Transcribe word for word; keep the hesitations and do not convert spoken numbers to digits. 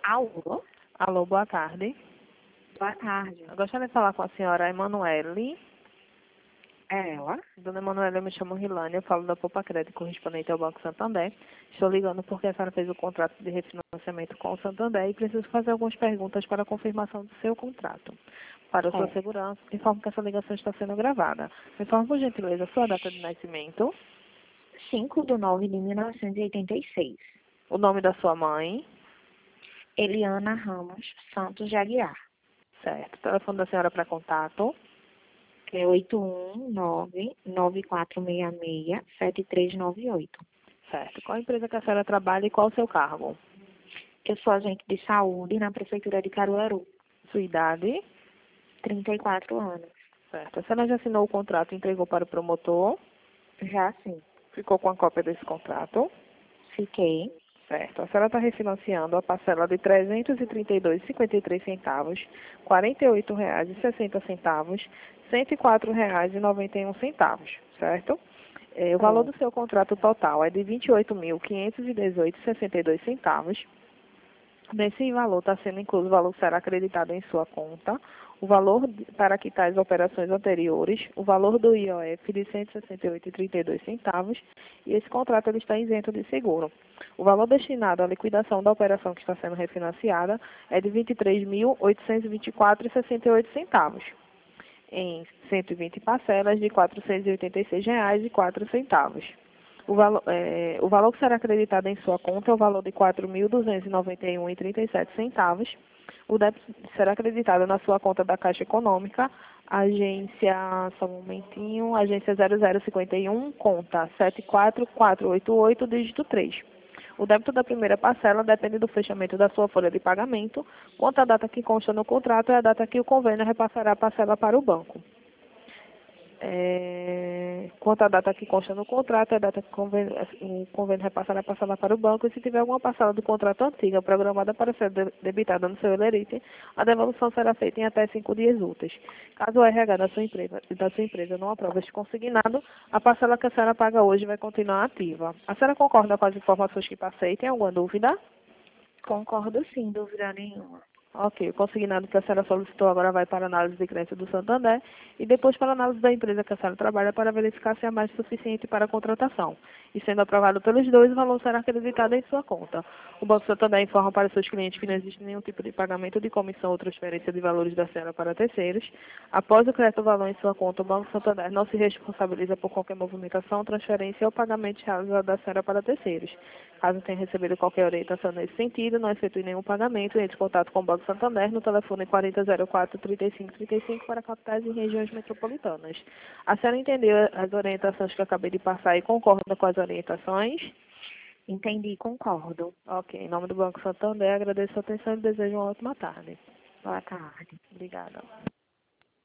Alô? Alô, boa tarde. Boa tarde. Eu gostaria de falar com a senhora Emanuele. É ela? Dona Emanuele, eu me chamo Rilane, eu falo da Poupa Crédito correspondente ao Banco Santander. Estou ligando porque a senhora fez o contrato de refinanciamento com o Santander e preciso fazer algumas perguntas para a confirmação do seu contrato. Para a sua É. segurança, informo que essa ligação está sendo gravada. Me informe, por gentileza, a sua data de nascimento, cinco de nove de mil novecentos e oitenta e seis. o nome da sua mãe, Eliana Ramos Santos de Aguiar. certo, o telefone da senhora para contato, É oito um nove, nove quatro seis seis, sete três nove oito. certo. Qual a empresa que a senhora trabalha e qual o seu cargo? Eu sou agente de saúde na Prefeitura de Caruaru. Sua idade, trinta e quatro anos. certo. A senhora já assinou o contrato e entregou para o promotor? Já sim. Ficou com a cópia desse contrato? Fiquei. Certo. A senhora está refinanciando a parcela de trezentos e trinta e dois reais e cinquenta e três centavos, quarenta e oito reais e sessenta centavos, cento e quatro reais e noventa e um centavos, certo? Eh, o valor É. do seu contrato total é de vinte e oito mil quinhentos e dezoito reais e sessenta e dois centavos. Nesse valor está sendo incluso o valor que será acreditado em sua conta, o valor de- para quitar as operações anteriores, o valor do I O F de cento e sessenta e oito reais e trinta e dois centavos e esse contrato ele está isento de seguro. O valor destinado à liquidação da operação que está sendo refinanciada é de vinte e três mil oitocentos e vinte e quatro reais e sessenta e oito centavos, em cento e vinte parcelas de quatrocentos e oitenta e seis reais e quatro centavos. O valor, é, o valor que será acreditado em sua conta é o valor de quatro mil duzentos e noventa e um reais e trinta e sete centavos. O débito será acreditado na sua conta da Caixa Econômica, agência, só um momentinho, agência zero zero cinquenta e um, conta sete quatro quatro oito oito, dígito três. O débito da primeira parcela depende do fechamento da sua folha de pagamento, quanto à data que consta no contrato é a data que o convênio repassará a parcela para o banco. É, quanto à data que consta no contrato, é a data que o convênio, o convênio repassará a parcela para o banco, e se tiver alguma parcela do contrato antiga programada para ser de- debitada no seu Elerite, a devolução será feita em até cinco dias úteis. Caso o R H da sua empresa, da sua empresa não aprove este consignado, a parcela que a senhora paga hoje vai continuar ativa. A senhora concorda com as informações que passei? Tem alguma dúvida? Concordo sim, dúvida nenhuma. Ok, o consignado que a senhora solicitou agora vai para a análise de crença do Santander e depois para a análise da empresa que a senhora trabalha para verificar se é mais suficiente para a contratação. E sendo aprovado pelos dois, o valor será acreditado em sua conta. O Banco Santander informa para seus clientes que não existe nenhum tipo de pagamento de comissão ou transferência de valores da senhora para terceiros. Após o crédito do valor em sua conta, o Banco Santander não se responsabiliza por qualquer movimentação, transferência ou pagamento realizado da senhora para terceiros. Caso tenha recebido qualquer orientação nesse sentido, não efetue nenhum pagamento, entre em contato com o Banco Santander no telefone quarenta zero quatro, trinta e cinco trinta e cinco para capitais e regiões metropolitanas. A senhora entendeu as orientações que eu acabei de passar e concorda com as orientações? Entendi, concordo. Ok, em nome do Banco Santander, agradeço a atenção e desejo uma ótima tarde. Boa tarde. Obrigada.